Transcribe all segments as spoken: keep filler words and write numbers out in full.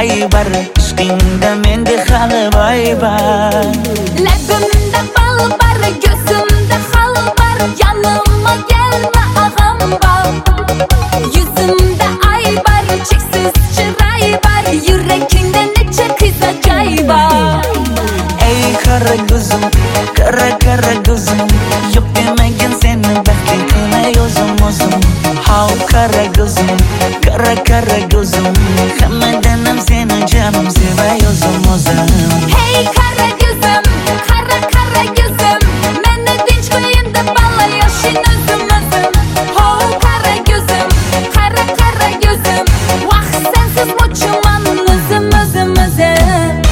ay bar, ishqingda menda hali boy bar. Labimda bal bar, gözümde hal bar, yanıma gelme ağam bar. Yüzümde ay bar, çeksiz çıray bar, yüreğinde neçe kız acay bar. Ey kara gözüm, kara kara gözüm, yok demegin seni belki kılayozum ozum. Hav kara gözüm, kara kara gözüm, hammadanam seni canım sevayozum ozum. Hey kara gözüm, kara kara gözüm, meni dinç koyun da bala yaşın özüm özüm. Hav kara gözüm, kara kara gözüm, vah sensiz muçuman özüm özüm özüm.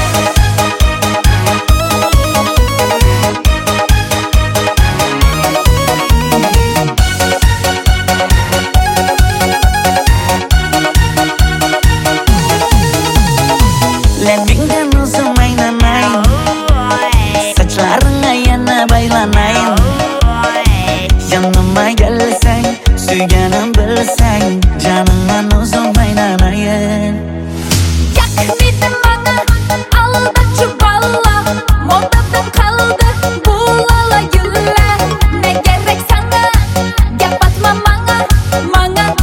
Labingdan uzun aylanayın, saçlarına yana baylanayın. Yanıma gelsen, suyganım bilsen, canımdan uzun aylanayın. Yak dedim bana, alda çuballa, modadan kaldı bu lala gülle. Ne gerek sana, yapatma bana, bana.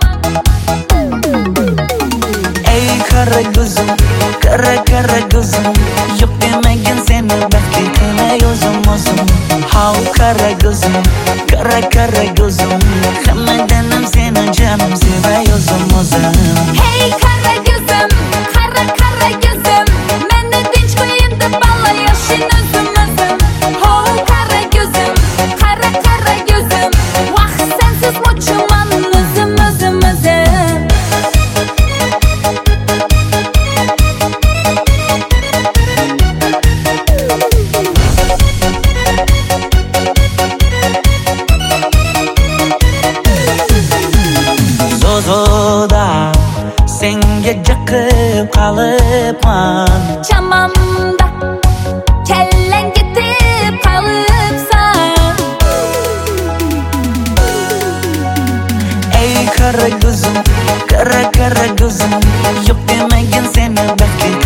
Ey kara gözüm, kara kara gözüm, yok demegin seni belki kılayozum ozum. Hav kara gözüm, kara kara gözüm, hammadanam seni canım sevayozum ozum. Hey kara gözüm, kara kara gözüm, meni dinç koyun da bala yaşın özüm özüm. Ho kara gözüm, kara kara gözüm, vah sensiz muçuman özüm özüm özüm. Zozoda senga jaqib qalıpman. Chamamda kellen gitip kalıpsan. Ey kara gözüm, kara kara gözüm, yok demegin seni belki